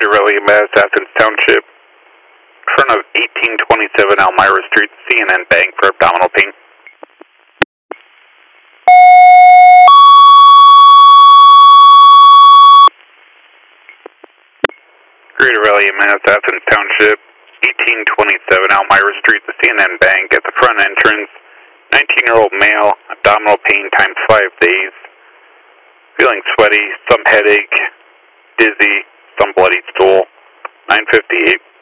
Greater Raleigh, Mass, Athens Township. In front of 1827 Elmira Street, CNN Bank for abdominal pain. Greater Raleigh, Mass, Athens Township. 1827 Elmira Street, the CNN Bank at the front entrance. 19-year-old male, abdominal pain times 5 days. Feeling sweaty, some headache, dizzy, some bloody stool. 958.